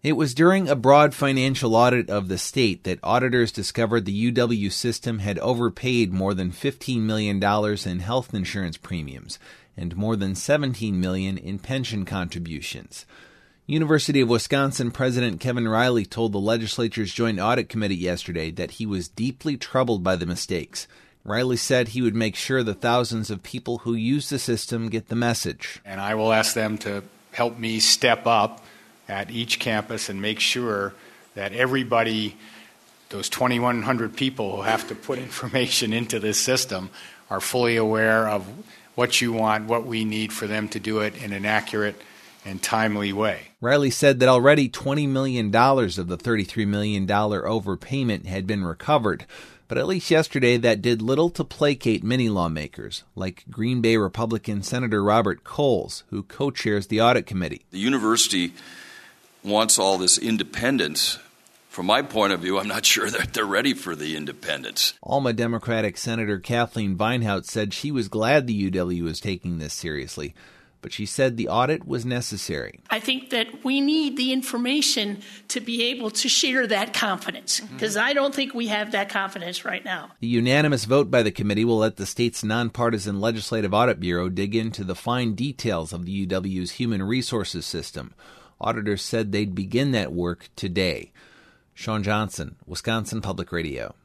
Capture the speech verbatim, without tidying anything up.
It was during a broad financial audit of the state that auditors discovered the U W system had overpaid more than fifteen million dollars in health insurance premiums and more than seventeen million dollars in pension contributions. University of Wisconsin President Kevin Riley told the legislature's Joint Audit Committee yesterday that he was deeply troubled by the mistakes. Riley said he would make sure the thousands of people who use the system get the message. And I will ask them to help me step up at each campus and make sure that everybody, those twenty-one hundred people who have to put information into this system, are fully aware of what you want, what we need for them to do it in an accurate and timely way. Riley said that already twenty million dollars of the thirty-three million dollars overpayment had been recovered. But at least yesterday, that did little to placate many lawmakers, like Green Bay Republican Senator Robert Coles, who co-chairs the audit committee. The university wants all this independence. From my point of view, I'm not sure that they're ready for the independence. Alma Democratic Senator Kathleen Vinehout said she was glad the U W was taking this seriously, but she said the audit was necessary. I think that we need the information to be able to share that confidence, because mm-hmm. I don't think we have that confidence right now. The unanimous vote by the committee will let the state's nonpartisan Legislative Audit Bureau dig into the fine details of the U W's human resources system. Auditors said they'd begin that work today. Sean Johnson, Wisconsin Public Radio.